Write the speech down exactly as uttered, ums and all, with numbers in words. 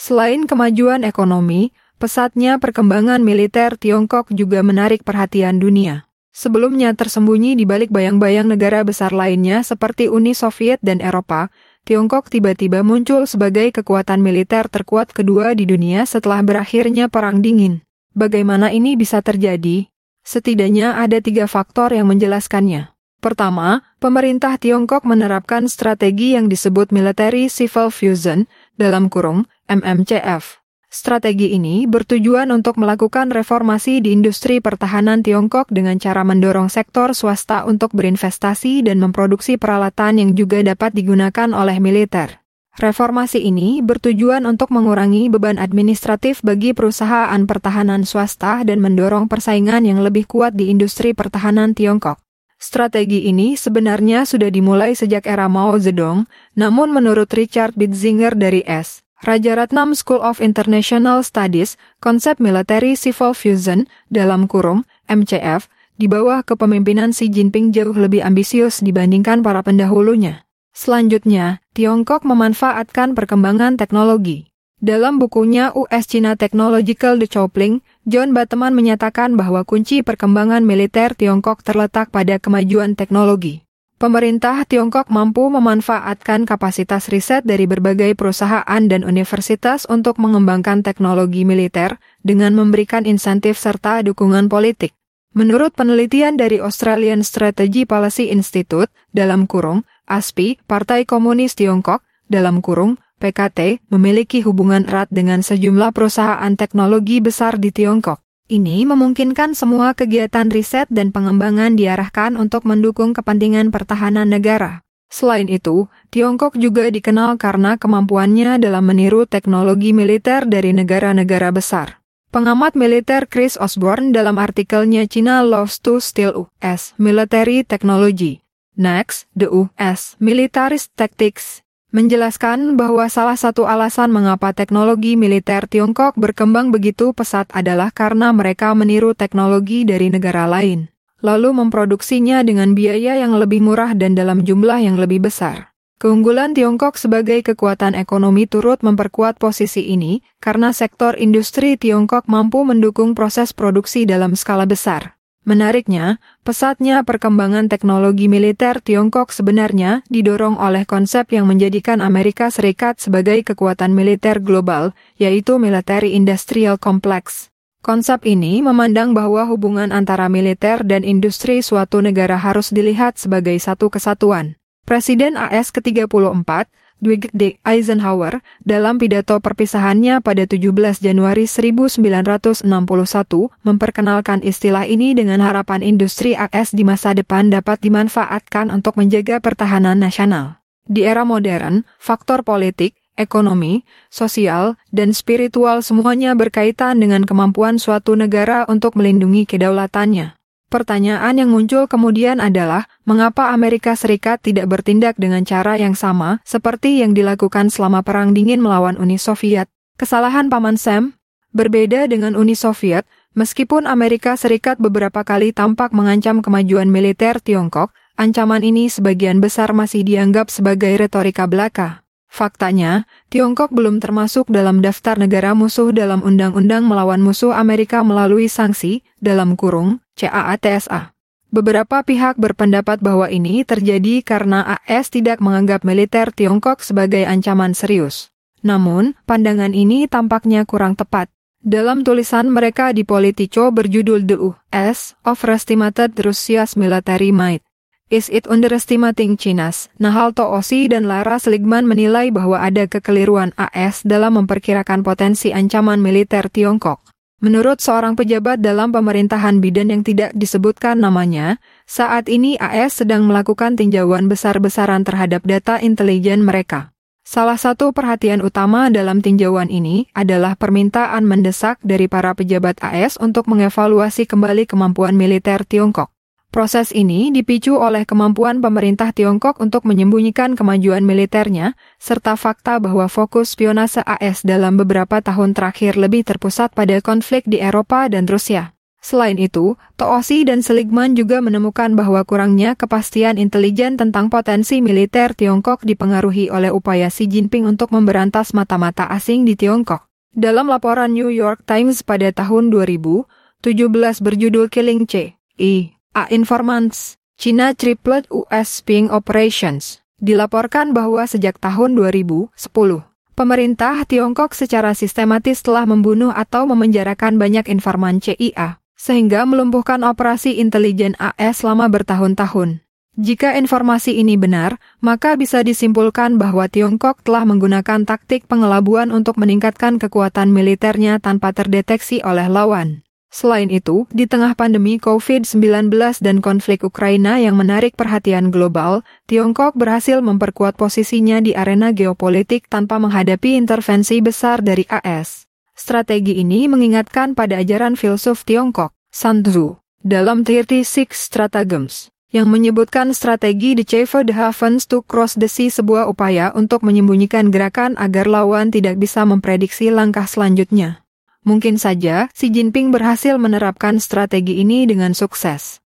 Selain kemajuan ekonomi, pesatnya perkembangan militer Tiongkok juga menarik perhatian dunia. Sebelumnya tersembunyi di balik bayang-bayang negara besar lainnya seperti Uni Soviet dan Eropa, Tiongkok tiba-tiba muncul sebagai kekuatan militer terkuat kedua di dunia setelah berakhirnya Perang Dingin. Bagaimana ini bisa terjadi? Setidaknya ada tiga faktor yang menjelaskannya. Pertama, pemerintah Tiongkok menerapkan strategi yang disebut Military Civil Fusion, dalam kurung, M M C F. Strategi ini bertujuan untuk melakukan reformasi di industri pertahanan Tiongkok dengan cara mendorong sektor swasta untuk berinvestasi dan memproduksi peralatan yang juga dapat digunakan oleh militer. Reformasi ini bertujuan untuk mengurangi beban administratif bagi perusahaan pertahanan swasta dan mendorong persaingan yang lebih kuat di industri pertahanan Tiongkok. Strategi ini sebenarnya sudah dimulai sejak era Mao Zedong, namun menurut Richard Bitzinger dari S. Rajaratnam School of International Studies, konsep Military Civil Fusion, dalam kurung, M C F, di bawah kepemimpinan Xi Jinping jauh lebih ambisius dibandingkan para pendahulunya. Selanjutnya, Tiongkok memanfaatkan perkembangan teknologi. Dalam bukunya U S China Technological Decoupling, John Bateman menyatakan bahwa kunci perkembangan militer Tiongkok terletak pada kemajuan teknologi. Pemerintah Tiongkok mampu memanfaatkan kapasitas riset dari berbagai perusahaan dan universitas untuk mengembangkan teknologi militer dengan memberikan insentif serta dukungan politik. Menurut penelitian dari Australian Strategy Policy Institute, dalam kurung, A S P I, Partai Komunis Tiongkok, dalam kurung, P K T, memiliki hubungan erat dengan sejumlah perusahaan teknologi besar di Tiongkok. Ini memungkinkan semua kegiatan riset dan pengembangan diarahkan untuk mendukung kepentingan pertahanan negara. Selain itu, Tiongkok juga dikenal karena kemampuannya dalam meniru teknologi militer dari negara-negara besar. Pengamat militer Chris Osborne dalam artikelnya China Loves to Steal U S Military Technology. Next, the U S Militarist Tactics, menjelaskan bahwa salah satu alasan mengapa teknologi militer Tiongkok berkembang begitu pesat adalah karena mereka meniru teknologi dari negara lain, lalu memproduksinya dengan biaya yang lebih murah dan dalam jumlah yang lebih besar. Keunggulan Tiongkok sebagai kekuatan ekonomi turut memperkuat posisi ini karena sektor industri Tiongkok mampu mendukung proses produksi dalam skala besar. Menariknya, pesatnya perkembangan teknologi militer Tiongkok sebenarnya didorong oleh konsep yang menjadikan Amerika Serikat sebagai kekuatan militer global, yaitu Military Industrial Complex. Konsep ini memandang bahwa hubungan antara militer dan industri suatu negara harus dilihat sebagai satu kesatuan. Presiden A S ke tiga puluh empat, Dwight D. Eisenhower, dalam pidato perpisahannya pada tujuh belas Januari seribu sembilan ratus enam puluh satu, memperkenalkan istilah ini dengan harapan industri A S di masa depan dapat dimanfaatkan untuk menjaga pertahanan nasional. Di era modern, faktor politik, ekonomi, sosial, dan spiritual semuanya berkaitan dengan kemampuan suatu negara untuk melindungi kedaulatannya. Pertanyaan yang muncul kemudian adalah, mengapa Amerika Serikat tidak bertindak dengan cara yang sama seperti yang dilakukan selama Perang Dingin melawan Uni Soviet? Kesalahan Paman Sam? Berbeda dengan Uni Soviet, meskipun Amerika Serikat beberapa kali tampak mengancam kemajuan militer Tiongkok, ancaman ini sebagian besar masih dianggap sebagai retorika belaka. Faktanya, Tiongkok belum termasuk dalam daftar negara musuh dalam undang-undang melawan musuh Amerika melalui sanksi, dalam kurung, CAATSA. Beberapa pihak berpendapat bahwa ini terjadi karena A S tidak menganggap militer Tiongkok sebagai ancaman serius. Namun, pandangan ini tampaknya kurang tepat. Dalam tulisan mereka di Politico berjudul The U S Overestimated Russia's Military Might. Is it underestimating China's? Nahalto Osi dan Lara Seligman menilai bahwa ada kekeliruan A S dalam memperkirakan potensi ancaman militer Tiongkok. Menurut seorang pejabat dalam pemerintahan Biden yang tidak disebutkan namanya, saat ini A S sedang melakukan tinjauan besar-besaran terhadap data intelijen mereka. Salah satu perhatian utama dalam tinjauan ini adalah permintaan mendesak dari para pejabat A S untuk mengevaluasi kembali kemampuan militer Tiongkok. Proses ini dipicu oleh kemampuan pemerintah Tiongkok untuk menyembunyikan kemajuan militernya, serta fakta bahwa fokus spionase A S dalam beberapa tahun terakhir lebih terpusat pada konflik di Eropa dan Rusia. Selain itu, Toosi dan Seligman juga menemukan bahwa kurangnya kepastian intelijen tentang potensi militer Tiongkok dipengaruhi oleh upaya Xi Jinping untuk memberantas mata-mata asing di Tiongkok. Dalam laporan New York Times pada tahun dua ribu tujuh belas berjudul Killing C I A Informants, China Triplet U S Spying Operations, dilaporkan bahwa sejak tahun dua ribu sepuluh, pemerintah Tiongkok secara sistematis telah membunuh atau memenjarakan banyak informan C I A, sehingga melumpuhkan operasi intelijen A S selama bertahun-tahun. Jika informasi ini benar, maka bisa disimpulkan bahwa Tiongkok telah menggunakan taktik pengelabuan untuk meningkatkan kekuatan militernya tanpa terdeteksi oleh lawan. Selain itu, di tengah pandemi covid sembilan belas dan konflik Ukraina yang menarik perhatian global, Tiongkok berhasil memperkuat posisinya di arena geopolitik tanpa menghadapi intervensi besar dari A S. Strategi ini mengingatkan pada ajaran filsuf Tiongkok, Sun Tzu, dalam tiga puluh enam Stratagems, yang menyebutkan strategi deceive the heavens to cross the sea, sebuah upaya untuk menyembunyikan gerakan agar lawan tidak bisa memprediksi langkah selanjutnya. Mungkin saja Xi Jinping berhasil menerapkan strategi ini dengan sukses.